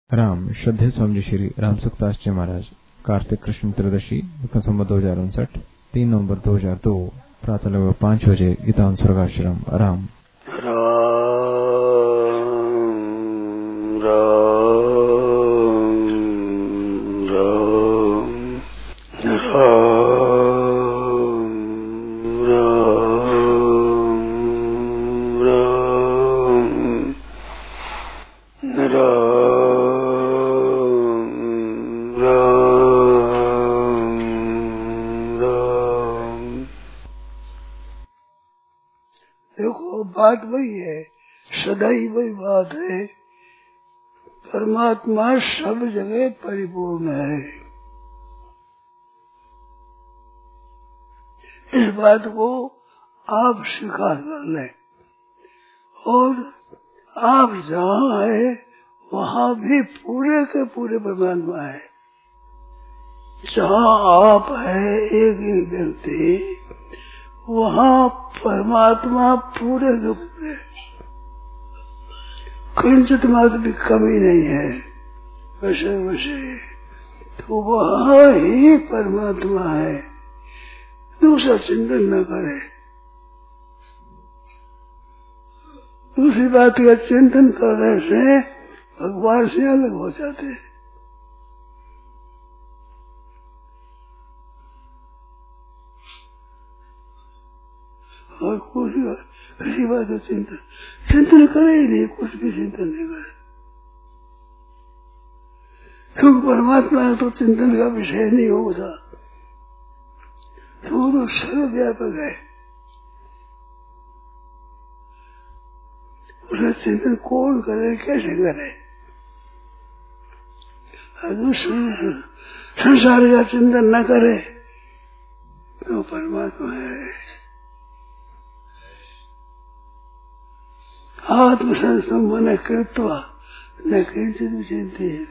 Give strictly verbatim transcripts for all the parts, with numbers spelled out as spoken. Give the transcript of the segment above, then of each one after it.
राम श्रद्धेय स्वामी जी श्री राम सुखदास जी महाराज कार्तिक कृष्ण त्रयोदशी संवत दो हजार उनसठ तीन नवंबर दो हजार दो प्रातः लगभग पाँच बजे गीता स्वर्गाश्रम राम बात वही है, सदा ही वही बात है। परमात्मा सब जगह परिपूर्ण है। इस बात को आप स्वीकार कर लें और आप जहाँ है वहाँ भी पूरे के पूरे परमात्मा है। जहाँ आप है एक एक व्यक्ति, वहाँ परमात्मा पूरे के पूरे, किंचित मात्र भी कमी नहीं है। वैसे वैसे तो वहाँ ही परमात्मा है, दूसरा चिंतन न करे। दूसरी बात का चिंतन करने से भगवान से अलग हो जाते हैं। और कुछ किसी बात का चिंतन चिंतन करे ही नहीं, कुछ भी चिंतन नहीं करे, क्योंकि परमात्मा तो चिंतन का विषय नहीं होगा, तो वो तो सर्वव्यापक है। उसका चिंतन कौन करे, कैसे करे? अगर संसार का चिंतन न करे तो परमात्मा है। आत्मसंस्थम कृत्वा न किंचित विचिंतित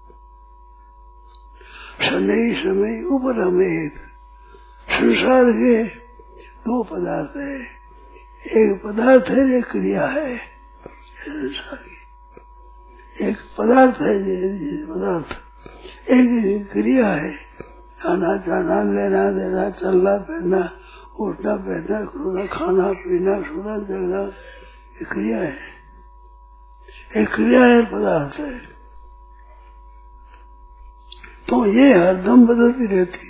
शनै समय उपरमेत। संसार के दो पदार्थ है, एक पदार्थ है, एक क्रिया है। संसार की एक पदार्थ है, पदार्थ एक क्रिया है। आना जाना, लेना देना, चलना फिरना, उठना बैठना, सोना, खाना पीना, सोना जगना, क्रिया है। एक क्रिया है, पदार्थ है। तो ये हरदम बदलती रहती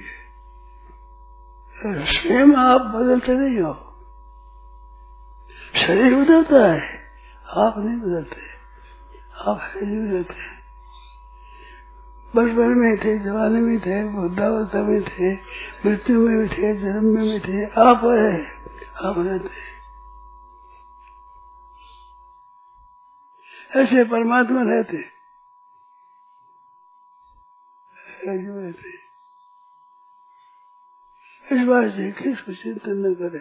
है। स्वयं आप बदलते नहीं हो, शरीर बदलता है, आप नहीं बदलते। आप है नहीं बदलते। बचपन में थे, जवानी में थे, वृद्धावस्था में थे, मृत्यु में भी थे, जन्म में भी थे, आप है, आप रहते। ऐसे परमात्मा रहते, रहते। इस बात से किसको चिंतन न करे।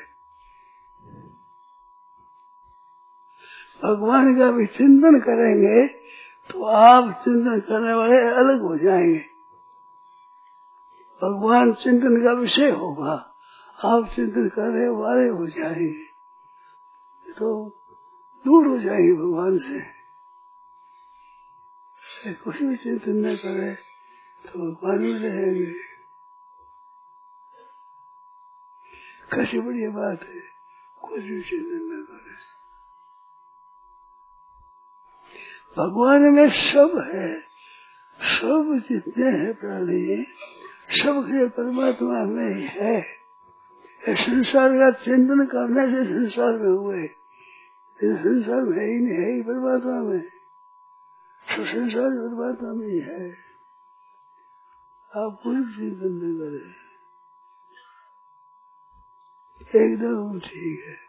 भगवान का भी चिंतन करेंगे तो आप चिंतन करने वाले अलग हो जाएंगे। भगवान चिंतन का विषय होगा, आप चिंतन करने वाले हो जाएंगे, तो दूर हो जाएंगे भगवान से। कुछ भी चिंतन न करे तो भगवान में रहेंगे। कैसी बढ़िया बात है, कुछ भी चिंतन न करे। भगवान में सब है, सब जितने हैं प्राणी, सब के परमात्मा में ही है। संसार का चिंतन करने से संसार में हुए, संसार में ही नहीं है, ही परमात्मा में। तो संसार परमात्मा में ही है। आप कोई चिंतन न करें, एकदम ठीक है।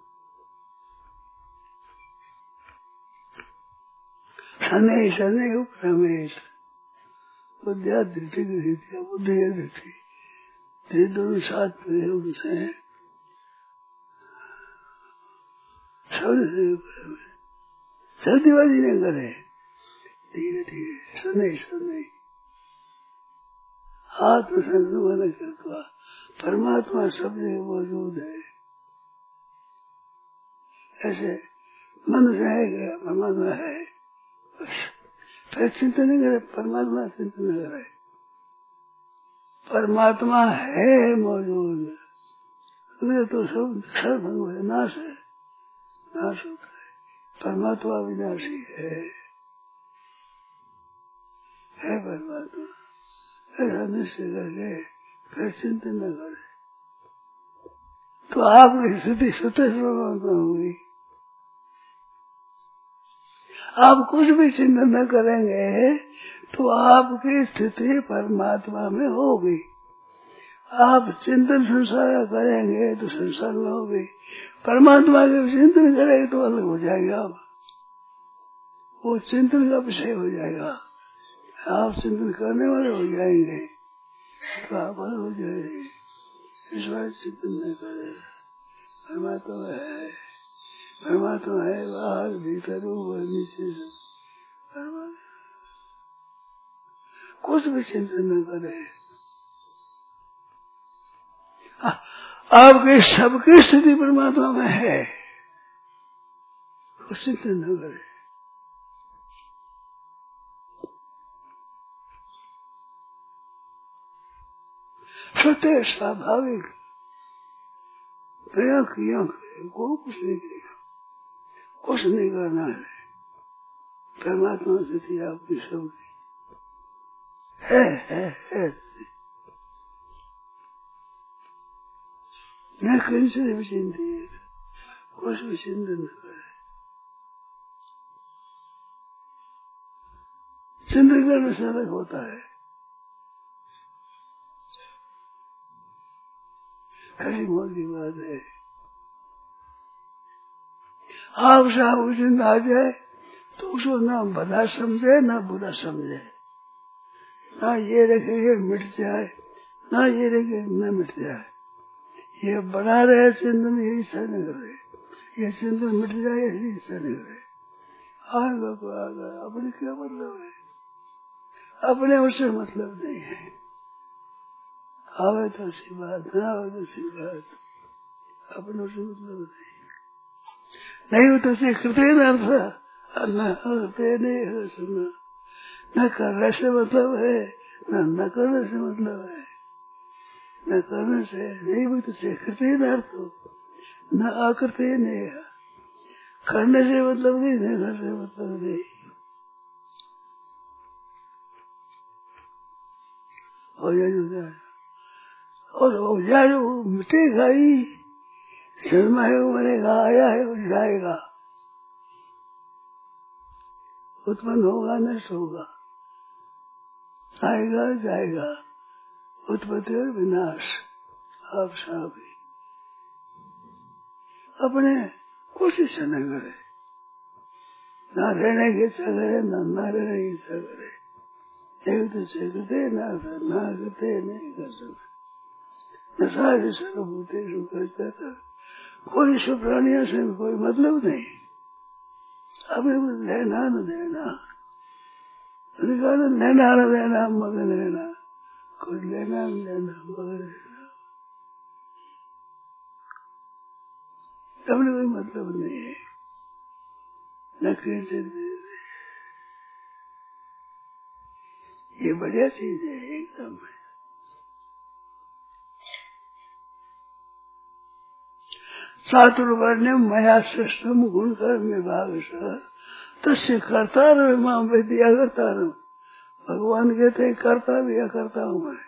शनै शनै उपरमेत। बुद्धिया दृष्टि दृष्टि बुद्धि दृष्टि ये दोनों साथ में उनसे जल्दीबाजी न करे, धीरे धीरे शनै शनै आत्मसंयम करता। परमात्मा सब जगह मौजूद है। ऐसे मन से है क्या परमात्मा है, बस फिर चिंतन नहीं करे, परमात्मा चिंतन नहीं करे। परमात्मा है मौजूद, तो सब सर्वभंग है, नाश है, नाश होता है। परमात्मा विनाशी है, है परमात्मा। ऐसा निश्चय करके फिर चिंतन न करे तो आपकी स्थिति स्वतः परमात्मा होगी। आप कुछ भी चिंतन न करेंगे तो आपकी स्थिति परमात्मा में होगी। आप चिंतन संसार का करेंगे तो संसार में होगी। परमात्मा के चिंतन करेंगे तो अलग हो जाएंगे आप, वो चिंतन का विषय हो जाएगा। आप चिंतन करने वाले हो जाएंगे तो आप अलग हो जाएंगे। इस बार चिंतन नहीं करे, परमात्मा है, परमात्मा है बाहर भीतर ऊपर नीचे से, कुछ भी चिंतन न करे। आपके सबकी स्थिति परमात्मा में है, कुछ चिंतन न करे। सत्य स्वाभाविक दया किया करे, को कुछ नहीं करेगा, कुछ नहीं करना है। परमात्मा स्थिति आपकी सबकी है, है, है। न कहीं से भी चिंतित, कुछ भी चिंतन न करे। चिंतन करने से अलग होता है। खरी मोटी बात है। आप साहब चिंता आ जाए तो उसको ना भला समझे ना बुरा समझे, ना ये रखेंगे मिट जाए, ना ये रखे न मिट जाए। ये बना रहे चिंतन, यही इच्छा नहीं करे, ये चिंतन मिट जाए यही इच्छा नहीं करे। आएगा को आएगा, अपने क्या मतलब है, अपने उससे मतलब नहीं है। आवे तो अच्छी बात, ना आवे तो अच्छी बात, अपने से मतलब नहीं। नहीं हो तो से कृतज्ञ अर्थ न होते नहीं हो सुना, न करने से मतलब है, न न करने से मतलब है। न करने से नहीं भी तो से कृतज्ञ अर्थ हो, न आकृति नहीं है। करने से मतलब नहीं, न करने से मतलब नहीं। हो जाए और हो जाए वो मिटेगा ही। जन्मा है वो मरेगा, आया है वो जाएगा, उत्पन्न होगा नष्ट होगा, आएगा जाएगा, उत्पत्ति और विनाश। आप सब अपने कुछ इच्छा न करे, ना रहने की इच्छा करे, ना न रहने की इच्छा करे। एक दूसरे करते ना ना करते नहीं कर सकते। न सारे सर्वभूते करता था, कोई सब प्राणियों से कोई मतलब नहीं। अभी लेना न देना, लेना न देना मगन रहना, कुछ लेना न देना मगन रहना, अपने कोई मतलब नहीं है। न कृष्ण ये बढ़िया चीज है एकदम। चातुर्वर्ण मया श्रेष्ठम गुण कर्म विभाग तस्य करता रहे माँ विद्या करता रहो। भगवान कहते करता भी करता हूँ मैं,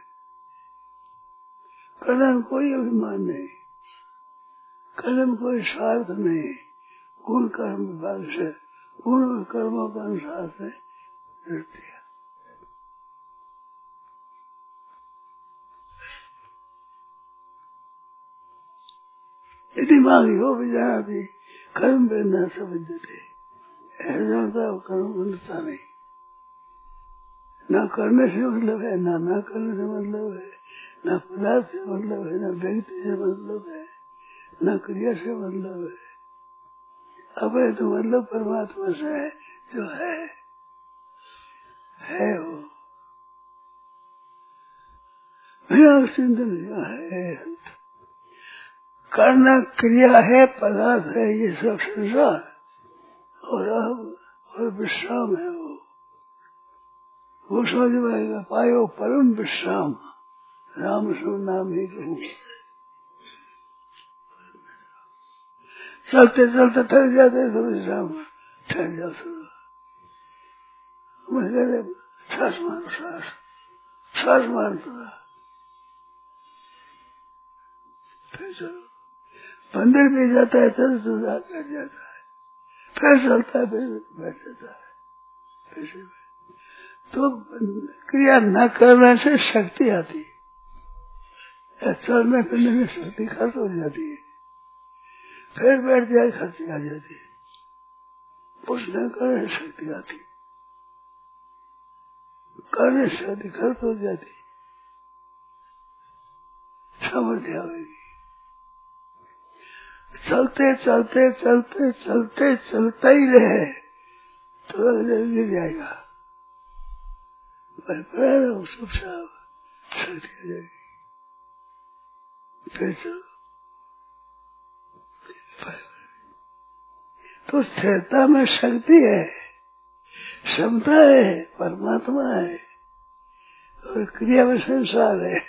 करने में कोई अभिमान नहीं, करने में कोई स्वार्थ नहीं। गुण कर्म विभाग से, गुण और कर्मों के अनुसार से दृष्टि। दिमागी हो भी जाना भी कर्म पे न समझ देते, ऐसा जानता है कर्म बनता नहीं। न करने से मतलब है, ना ना करने से मतलब है, न पदार्थ से मतलब है, न व्यक्ति से मतलब है, न क्रिया से मतलब है। अब तो मतलब परमात्मा से है, जो है है वो बिना चिंतन है। करना क्रिया है, पदार्थ है, ये सब संसार और अब और विश्राम है वो। वो समझ पाएगा। पायो परम विश्राम, राम सो नाम ही कहूँ। चलते चलते थक जाते तो विश्राम ठहर जाओ। मैं कहते सांस मारो, सांस सांस मार थोड़ा, फिर चलो। मंदिर भी जाता है, चल चल बैठ जाता है, फिर चलता है, फिर बैठ जाता है, फिर से। तो क्रिया न करने से शक्ति आती है, चलने फिरने में शक्ति खर्च हो जाती है, फिर बैठ जाए खर्ची आ जाती है। कुछ न करने से शक्ति आती, करने से शक्ति खर्च हो जाती, सामर्थ्य आएगी। चलते चलते चलते चलते चलता ही रहे तो गिर जाएगा, सब सब शक्ति आ जाएगी। फिर चलो, तो स्थिरता में शक्ति है, क्षमता है, परमात्मा है, और क्रिया में संसार है,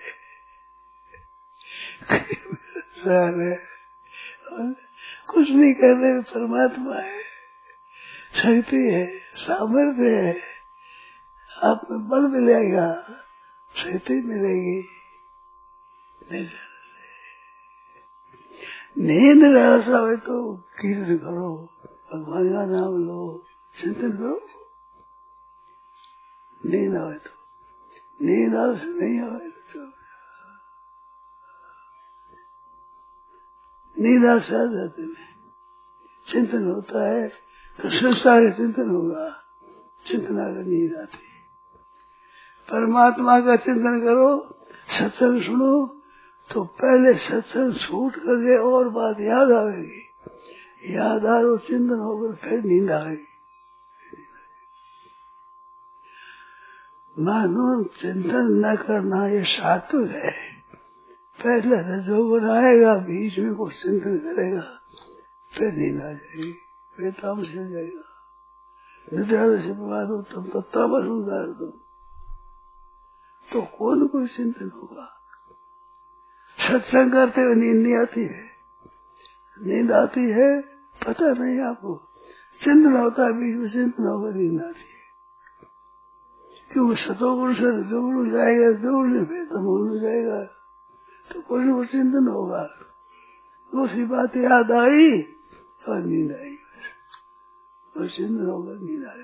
क्रिया में संसार है, और कुछ नहीं करने में परमात्मा है, शक्ति है, सामर्थ्य है। आप में बल मिलेगा, शक्ति मिलेगी। नींद ऐसा हो तो कीर्तन करो, भगवान का नाम लो, चिंतन करो। नींद आवे तो, नींद आवे से नहीं आवे तो नींद आ जाते में चिंतन होता है तो संसार चिंतन होगा, चिंतन आकर नींद आती। परमात्मा का चिंतन करो, सत्संग सुनो तो पहले सत्संग छूट करके और बात याद आएगी, याद आ रो चिंतन होकर फिर नींद आएगी। मानो चिंतन न करना ये सात्विक है। पहले रजोगुण आएगा, बीच में कुछ चिंतन करेगा, फिर नींद आ जाएगी, फिर तामस हो जाएगा। निद्रा से प्रभात हो तब तो तामस होगा, तो कौन कोई चिंतन होगा। सत्संग करते हुए नींद नहीं आती है, नींद आती है पता नहीं आपको, चिंतन होता है, बीच में चिंतन होकर नींद आती है। क्योंकि सतोगुण से रजोगुण जाएगा, रजोगुण फिर तमोगुण जाएगा, तो कुछ वो चिंतन होगा। दूसरी बात याद आई और नींद आई, और चिंतन होगा, नींद आएगी।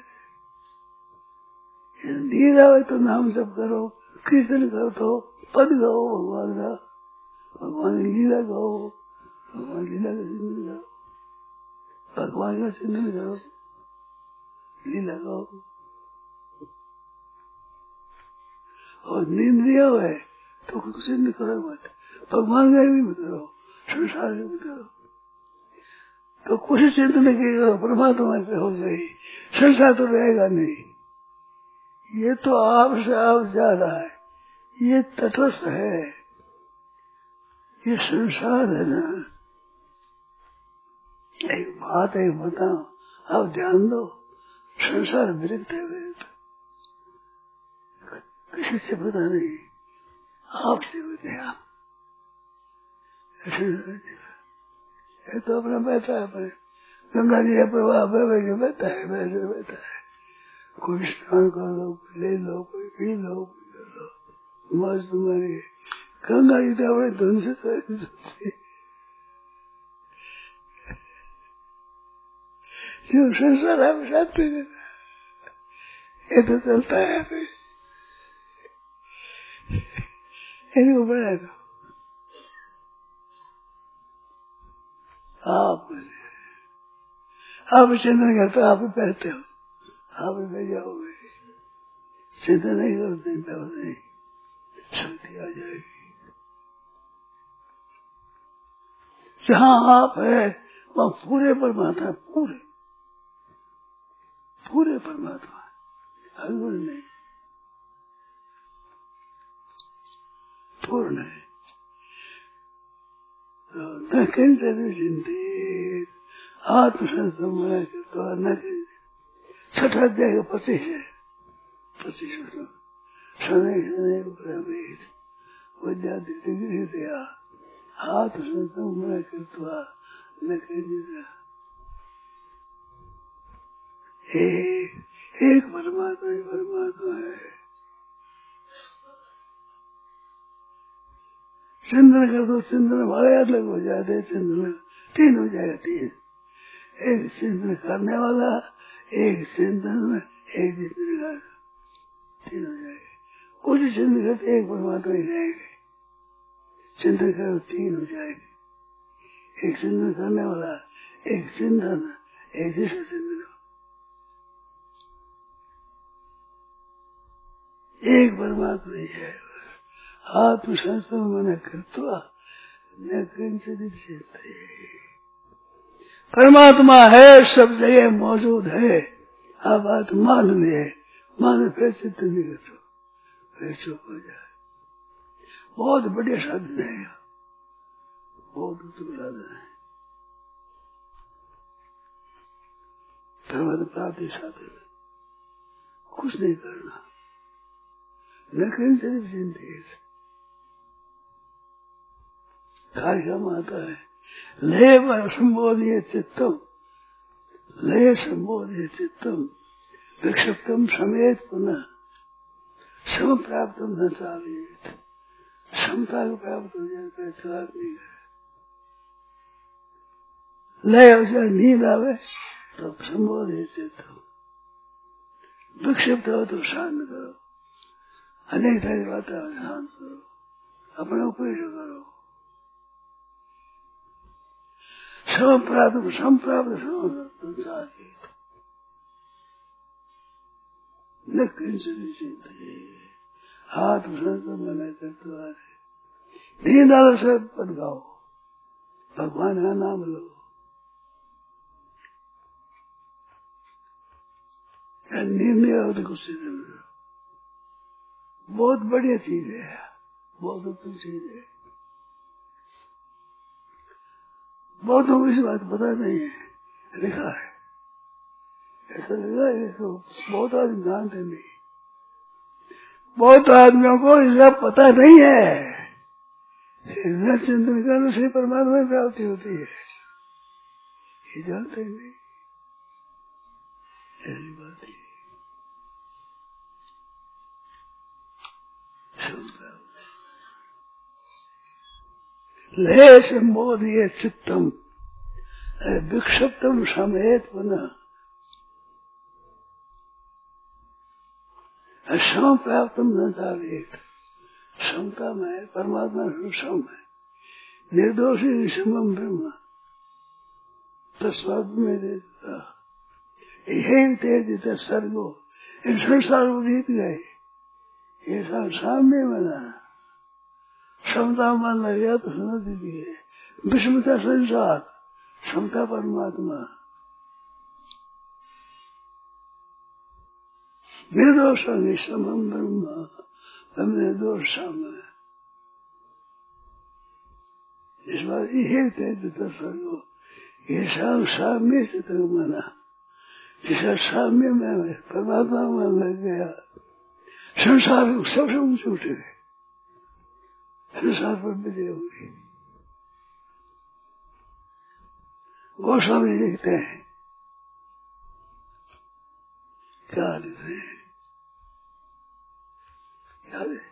नींद आवे तो नाम जप करो, कीर्तन करो, तो पद गाओ भगवान का, भगवान की लीला गाओ, भगवान लीला का चिंतन करो, भगवान का चिंतन करो, लीला गाओ। और नींद नहीं आवे तो कुछ चिंतन करो मत, भगवान का भी मत करो, संसार का भी करो, तो कुछ चिंतन नहीं करो, परमात्मा पे हो गई, संसार तो रहेगा नहीं। ये तो आपसे आप जा रहा है, ये तटस्थ है, ये संसार है ना। एक बात एक बताओ, आप ध्यान दो, संसार विरक्त है, विरक्त किसी से पता नहीं, आपसे बते आप। ये तो अपना बैठा है, अपने गंगा जी का प्रवाह बह के बैठा है, वैसे बैठा है। कोई स्नान कर लो, कोई ले लो, कोई पी लो, कोई कर लो, मस्त तुम्हारी गंगा जी तो अपने धुन से चलती। जो संसार हम साथ ये तो चलता है, फिर इनको बढ़ा दो। आप आप चिंतन करते हो, आप ही पहनते हो, आप ही बह जाओगे। चिंतन नहीं करते, नहीं शक्ति आ जाएगी। जहाँ आप है वहाँ पूरे परमात्मा, पूरे पूरे परमात्मा, अगुण नहीं, पूर्ण है। न किंचन चिंतित आत्मसंसमय न छठा अध्याय का पच्चीस है, पच्चीस शनै शनै उपरमेत विद्यादित्या हाथ संतम मन कृत्वा न किंचित्। एक एक परमात्मा ही परमात्मा है। चिंतन कर दो, चिंतन हमारे अलग हो जाते, चिंतन तीन हो जाएगा, तीन। एक चिंतन करने वाला, एक चिंतन में एक चिंतन कर, तीन हो जाएगा। कुछ चिंतन करते एक परमात्मा ही रहेंगे, चिंतन करो तीन हो जाएंगे। एक चिंतन करने वाला, एक चिंतन, एक दूसरा चिंतन, एक परमात्मा ही है। आत्मशास्त्र मन कृत्वा न किंचित् चिंतये। परमात्मा है, सब जगह मौजूद है। आप बात मान लिए, मान फिर चित्त नहीं करते, फिर चुप हो जाए। बहुत बढ़िया साधन है, बहुत उत्तम साधन है। धर्म प्राप्ति साधन, कुछ नहीं करना, न किंचित् चिंतयेत्। कार्यक्रम आता है, ले पर संबोधिय चित्तम, ले संबोधिय चित्तम विक्षिप्तम समेत पुनः सम प्राप्त न चाहिए। क्षमता को प्राप्त हो जाता है, चार नहीं है। लय हो जाए, नींद आवे तो संबोधित चित्तम, विक्षिप्त हो तो शांत करो, अनेक तरह की बातें शांत करो, अपने उपयोग करो। सम प्राप्त सम प्राप्त चाहिए, न किंचित् चिंतये। हाथ संतम मन कृत्वा। नींद आवे सब पद गाओ, भगवान का नाम लो। नींद नहीं आवे तो कुछ नहीं लो, बहुत बढ़िया चीज है, बहुत उत्तम चीज है। बहुतों को इस बात पता नहीं है, लिखा है, ऐसा लगा है तो बहुत आदमी जानते नहीं, बहुत आदमियों को इसका पता नहीं है। चिंतन करने से परमात्मा की प्राप्ति होती है, ये जानते नहीं, ऐसी बात है। ले संबोधिय चित्तम विक्षिप्तम समेत पुनः सम प्राप्तम न चाहिए। समता में परमात्मा सम है, निर्दोषी विषमम ब्रह्म तस्वाद में देता यही तेज सर्गो। इन संसार को जीत गए, ये सब सामने बना। समता मान लग गया तो समझ दीजिए, विषमता संसार, समता परमात्मा। निर्दोष विषमम ब्रह्म, हम निर्दोष सम है। इस बार यही तेज सर्गो, ये सब साम्य से तक माना, जिसका साम्य में परमात्मा मन लग गया, संसार सबसे ऊंचे उठे गए, संसार पर विजय हुई। गोस्वामी लिखते हैं, क्या लिखते हैं, याद है,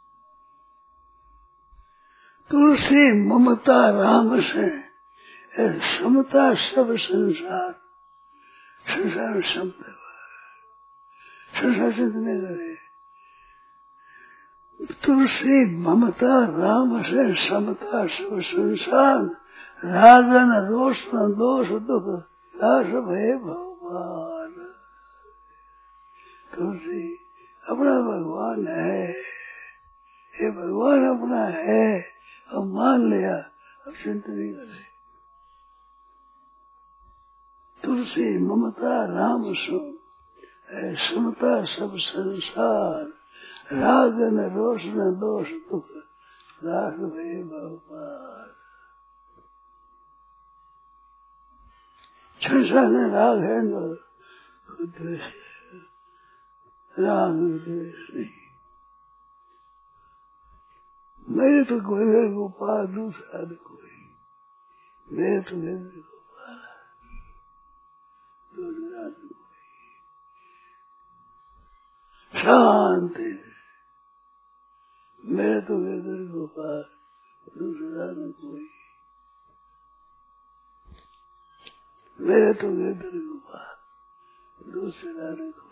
तुलसी ममता राम से समता सब संसार। संसार में समता, संसार चिंतने करे। तुलसी ममता राम से समता सब संसार। राजन रोशन दोष दुख दास भय भगवान। तुलसी अपना भगवान है, ये भगवान अपना है, अब मान लिया, अब चिंता नहीं करे। तुलसी ममता राम सो समता सब संसार। राग न रोष न दोष दुख दास भय भगवान। संसार में राग है न द्वेष, राग द्वेष नहीं। मेरे तो गोविंद गोपाल दूसरा न कोई, मेरे तो गोविंद गोपाल दूसरा न कोई। शांति मेरे तो गोविंद गोपाल दूसरा न कोई, मेरे तो गोविंद गोपाल दूसरा न कोई।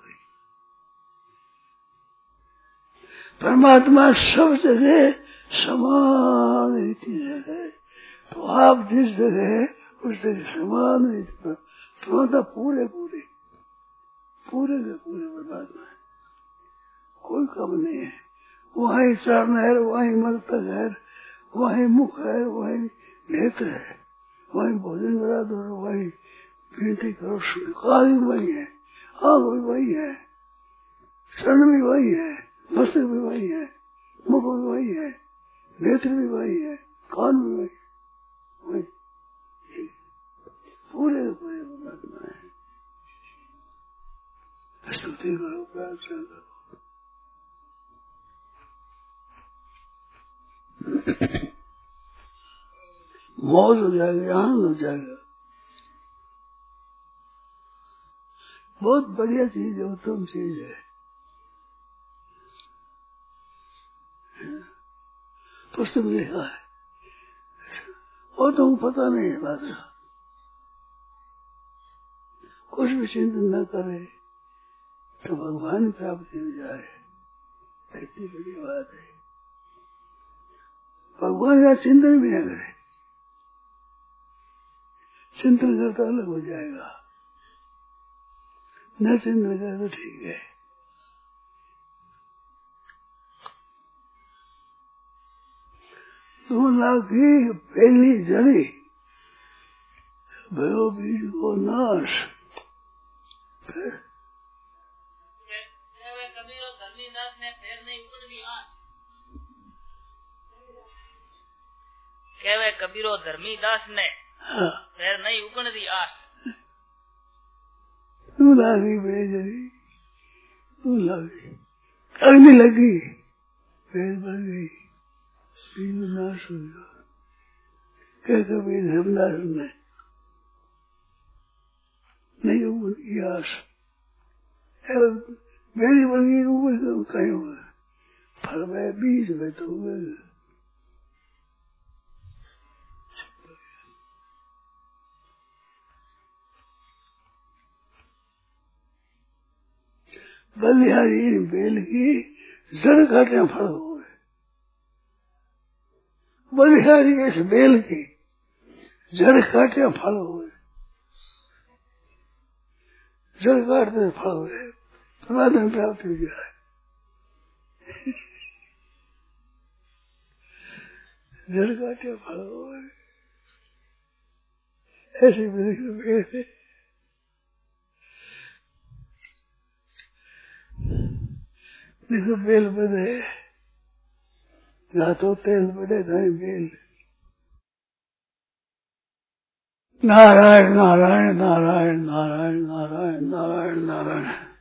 परमात्मा सब जगह समान रीति है, तो आप जिस जगह उस जगह समान रीति पर परमात्मा पूरे पूरे पूरे के पूरे परमात्मा है, कोई कम नहीं है। वहीं चरण है, वहीं मस्तक है, वहीं मुख है, वहीं नेत्र है, वहीं भोजन करा दो, वहीं विनती करो स्वीकार भी वही है, आंख भी वही है, चरण भी वही है, मस्तक भी वही है, मुख भी वही है, नेत्र भी वही है, कान भी वही वही पूरे पूरे परमात्मा है। स्तुति करो, प्रार्थना करो। मौज हो जाएगा, आनंद हो जाएगा। बहुत बढ़िया चीज है, उत्तम चीज है। पुस्तक में लिखा है, और तुमको पता नहीं है बात का, कुछ भी चिंतन न करे तो भगवान प्राप्ति हो जाए, कितनी बड़ी बात है। भगवान का चिंतन भी न करे, चिंतन करता अलग हो जाएगा, न चिंतन करे तो ठीक है। दो लाखी पहली जड़ी भयो बीज को नाश। कहवे कबीरो धर्मी दास ने फिर नहीं उगण दी आस। तू लागी बेजरी, तू लागी अग्नि लगी, पेड़ बन गई, बीज नाश हो गया। कह कबीर धर्मदास ने नहीं उगण की आस, मेरी बन गई उगण तो कहीं होगा, फल में बीज में तो उगेगा। बलिहारी बेल की जड़ काटे फल हुए, बलिहारी इस बेल की जड़ काटे फल हुए, जड़ काटते फल हुए, परमात्मा प्राप्त हो जाए। जड़ काटे फल हुए, ऐसे बेल है। देखो बेल बने, ना तो तेल बने ना ही बेल। नारायण नारायण नारायण नारायण नारायण नारायण नारायण।